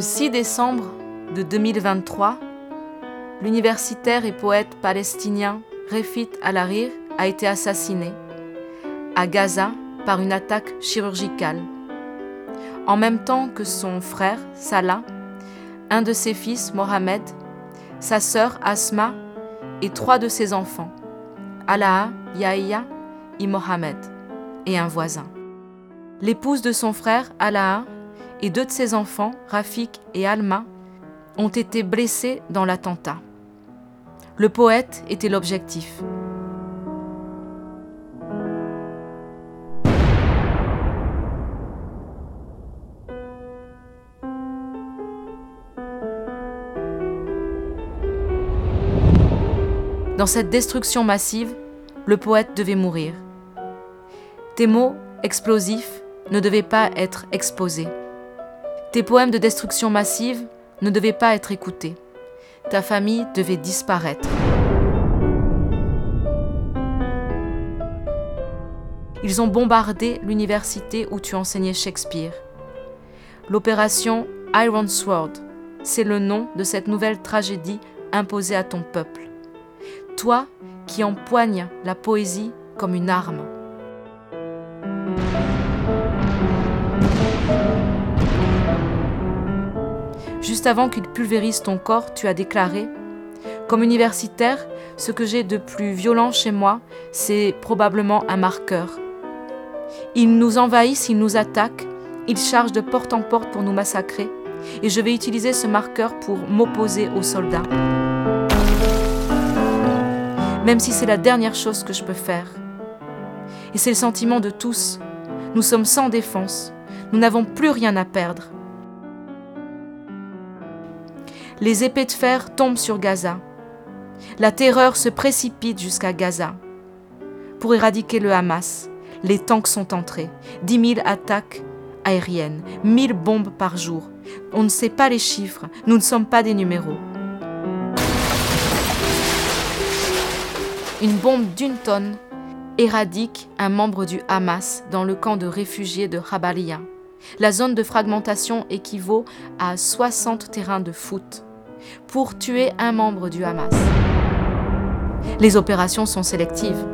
6 décembre de 2023, l'universitaire et poète palestinien Refit Al-Hariri a été assassiné à Gaza par une attaque chirurgicale, en même temps que son frère Salah, un de ses fils Mohamed, sa sœur Asma et 3 de ses enfants, Alaa, Yahya et Mohamed, et un voisin. L'épouse de son frère Alaa et 2 de ses enfants, Rafik et Alma, ont été blessés dans l'attentat. Le poète était l'objectif. Dans cette destruction massive, le poète devait mourir. Tes mots explosifs ne devaient pas être exposés. Tes poèmes de destruction massive ne devaient pas être écoutés. Ta famille devait disparaître. Ils ont bombardé l'université où tu enseignais Shakespeare. L'opération Iron Sword, c'est le nom de cette nouvelle tragédie imposée à ton peuple. Toi qui empoignes la poésie comme une arme. Juste avant qu'il pulvérise ton corps, tu as déclaré « Comme universitaire, ce que j'ai de plus violent chez moi, c'est probablement un marqueur. Ils nous envahissent, ils nous attaquent, ils chargent de porte en porte pour nous massacrer, et je vais utiliser ce marqueur pour m'opposer aux soldats. Même si c'est la dernière chose que je peux faire. Et c'est le sentiment de tous. Nous sommes sans défense, nous n'avons plus rien à perdre. Les épées de fer tombent sur Gaza. La terreur se précipite jusqu'à Gaza. Pour éradiquer le Hamas, les tanks sont entrés. 10 000 attaques aériennes, 1000 bombes par jour. On ne sait pas les chiffres, nous ne sommes pas des numéros. Une bombe d'1 tonne éradique un membre du Hamas dans le camp de réfugiés de Jabalia. La zone de fragmentation équivaut à 60 terrains de foot pour tuer un membre du Hamas. Les opérations sont sélectives.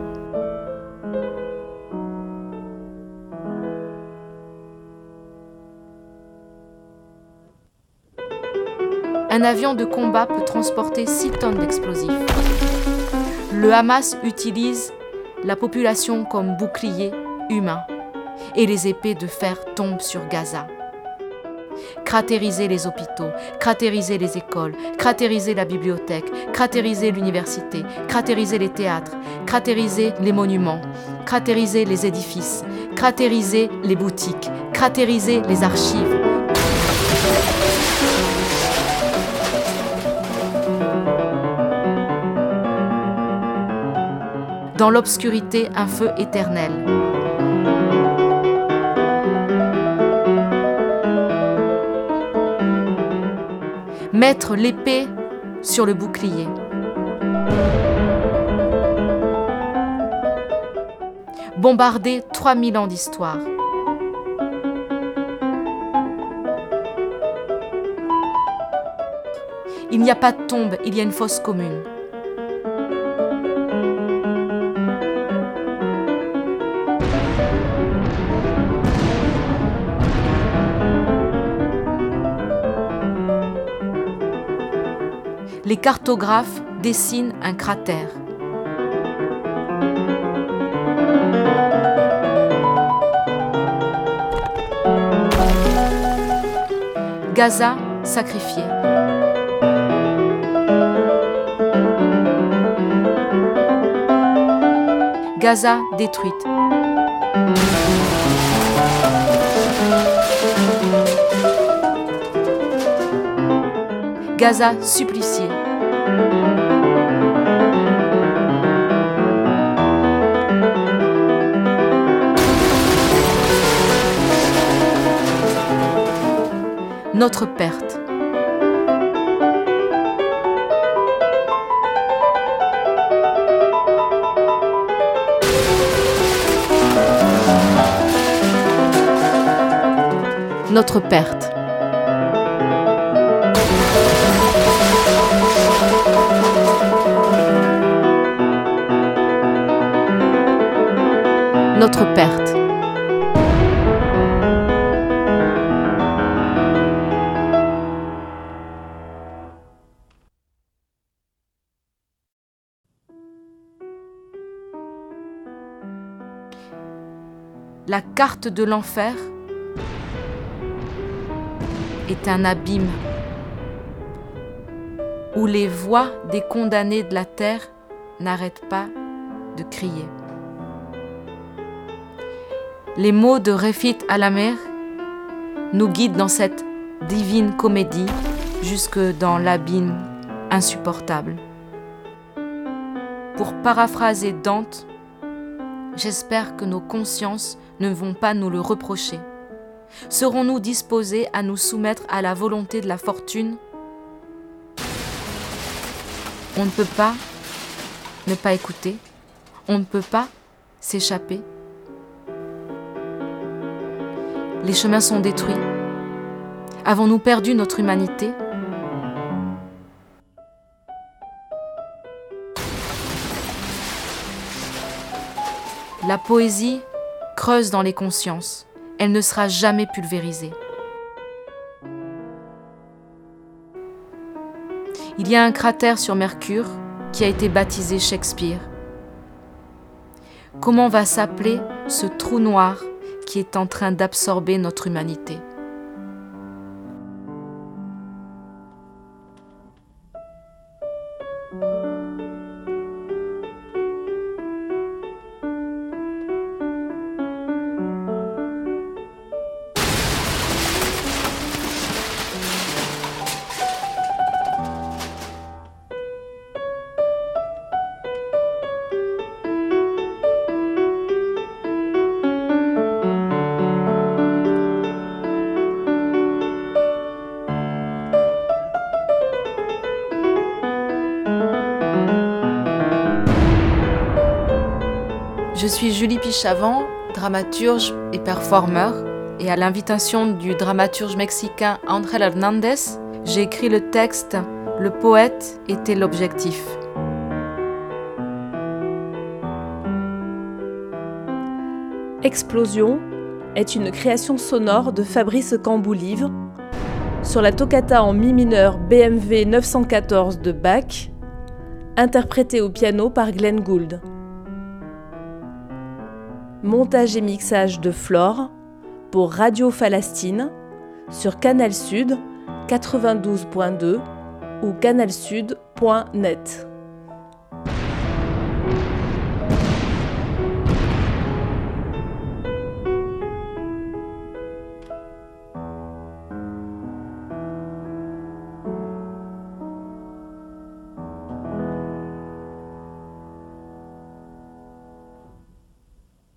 Un avion de combat peut transporter 6 tonnes d'explosifs. Le Hamas utilise la population comme bouclier humain et les épées de fer tombent sur Gaza. Cratériser les hôpitaux, cratériser les écoles, cratériser la bibliothèque, cratériser l'université, cratériser les théâtres, cratériser les monuments, cratériser les édifices, cratériser les boutiques, cratériser les archives. Dans l'obscurité, un feu éternel. Mettre l'épée sur le bouclier. Bombarder 3000 ans d'histoire. Il n'y a pas de tombe, il y a une fosse commune. Les cartographes dessinent un cratère. Gaza sacrifiée. Gaza détruite. Gaza suppliciée. Notre perte. Notre perte. notre perte. La carte de l'enfer est un abîme où les voix des condamnés de la terre n'arrêtent pas de crier. Les mots de Refit Alamer nous guident dans cette divine comédie jusque dans l'abîme insupportable. Pour paraphraser Dante, j'espère que nos consciences ne vont pas nous le reprocher. Serons-nous disposés à nous soumettre à la volonté de la fortune ? On ne peut pas ne pas écouter. On ne peut pas s'échapper. Les chemins sont détruits. Avons-nous perdu notre humanité ? La poésie creuse dans les consciences. Elle ne sera jamais pulvérisée. Il y a un cratère sur Mercure qui a été baptisé Shakespeare. Comment va s'appeler ce trou noir qui est en train d'absorber notre humanité ? Je suis Julie Pichavant, dramaturge et performeur, et à l'invitation du dramaturge mexicain Ángel Hernández, j'ai écrit le texte « Le poète était l'objectif ». Explosion est une création sonore de Fabrice Camboulive sur la toccata en mi mineur BMV 914 de Bach, interprétée au piano par Glenn Gould. Montage et mixage de Flore pour Radio Falastine sur Canal Sud 92.2 ou canalsud.net.